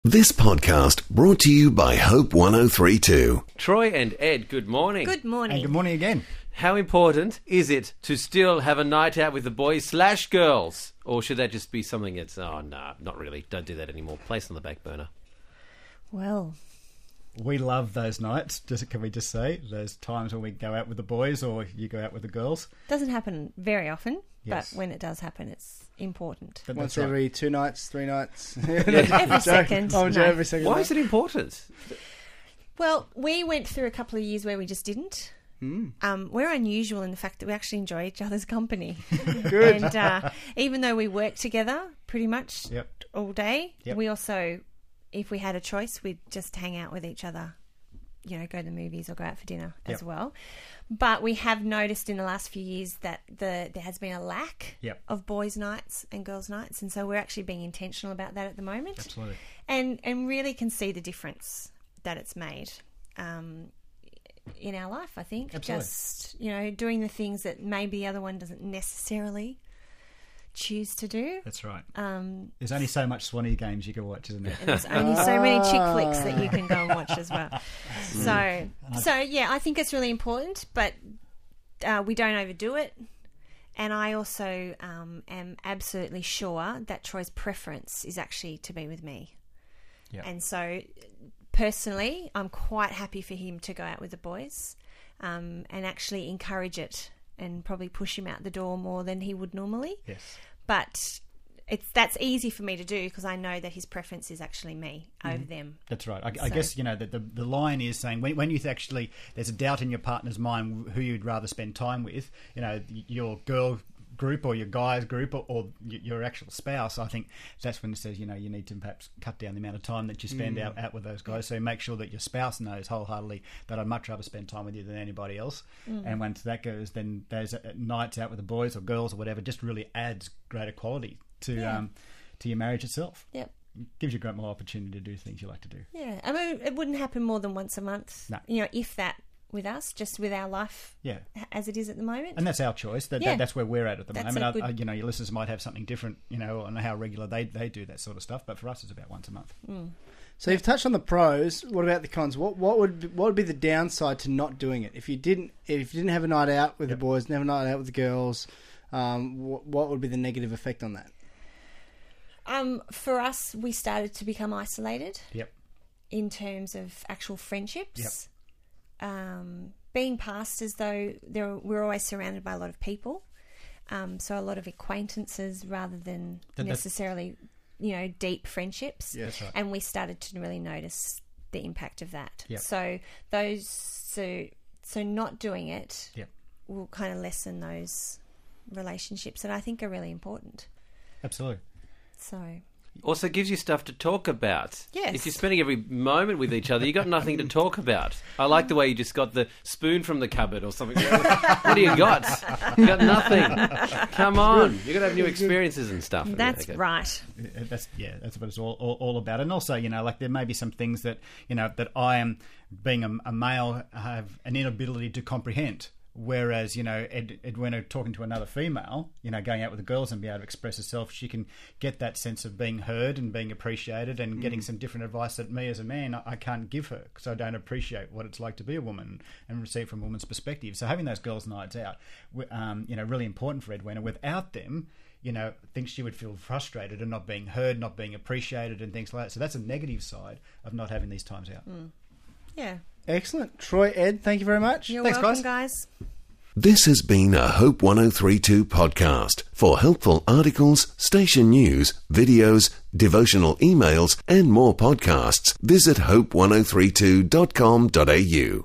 This podcast brought to you by Hope 103.2. Troy and Ed, good morning. Good morning. And good morning again. How important is it to still have a night out with the boys/girls? Or should that just be something that's, oh, no, not really, don't do that anymore, place on the back burner? Well, We love those nights, can we just say? Those times when we go out with the boys or you go out with the girls. doesn't happen very often, Yes. but when it does happen, it's important. But Once that's right. every 2 nights, 3 nights. Every second. Oh, no. every second. Why night. is it important? Well, we went through a couple of years where we just didn't. We're unusual in the fact that we actually enjoy each other's company. Good. And even though we work together pretty much Yep. all day, Yep. we also, if we had a choice, we'd just hang out with each other, you know, go to the movies or go out for dinner as Yep. well. But we have noticed in the last few years that there has been a lack Yep. of boys' nights and girls' nights, and so we're actually being intentional about that at the moment. Absolutely. And really can see the difference that it's made in our life, I think. Absolutely. Just, you know, doing the things that maybe the other one doesn't necessarily choose to do. That's right. And There's only so much Swanee games you can watch, isn't there? there's only so many chick flicks that you can go and watch as well. So yeah, I think it's really important, but we don't overdo it. And I also am absolutely sure that Troy's preference is actually to be with me. Yeah. And so personally, I'm quite happy for him to go out with the boys and actually encourage it and probably push him out the door more than he would normally. Yes. But that's easy for me to do because I know that his preference is actually me over them. That's right. I So- guess, you know, the line is saying when you actually, there's a doubt in your partner's mind who you'd rather spend time with, you know, your girl group or your guys group or your actual spouse, I think that's when it says, you know, you need to perhaps cut down the amount of time that you spend out with those guys. So make sure that your spouse knows wholeheartedly that I'd much rather spend time with you than anybody else. And once that goes, then those nights out with the boys or girls or whatever just really adds greater quality to your marriage itself. Yep. Gives you a great more opportunity to do things you like to do. Yeah. I mean, it wouldn't happen more than once a month. No. You know, if that with us, just with our life Yeah. as it is at the moment. And that's our choice. Yeah. That's where we're at the That's moment. a good- You know, your listeners might have something different, you know, on how regular they do that sort of stuff. But for us, it's about once a month. So you've touched on the pros. What about the cons? What would be the downside to not doing it? If you didn't have a night out with the boys, and have a night out with the girls, what would be the negative effect on that? For us, we started to become isolated Yep. in terms of actual friendships. Being past as though we're always surrounded by a lot of people, so a lot of acquaintances rather than necessarily, you know, deep friendships. Yeah, that's right. And we started to really notice the impact of that. Yep. So not doing it Yep. will kind of lessen those relationships that I think are really important. Absolutely. So Also gives you stuff to talk about. Yes. If you're spending every moment with each other, you got nothing to talk about. I like the way you just got the spoon from the cupboard or something. What do you got? You got nothing. Come on. You got to have new experiences and stuff. that's Okay. right. That's what it's all about. And also, you know, like there may be some things that, you know, that I am, being a male, have an inability to comprehend. Whereas, you know, Edwina talking to another female, you know, going out with the girls and be able to express herself, she can get that sense of being heard and being appreciated and getting some different advice that me as a man, I can't give her because I don't appreciate what it's like to be a woman and receive from a woman's perspective. So having those girls' nights out, you know, really important for Edwina. Without them, you know, I think she would feel frustrated and not being heard, not being appreciated and things like that. So that's a negative side of not having these times out. Yeah. Excellent. Troy, Ed, thank you very much. You're Thanks, welcome, guys. guys. This has been a Hope 103.2 podcast. For helpful articles, station news, videos, devotional emails, and more podcasts, visit hope1032.com.au.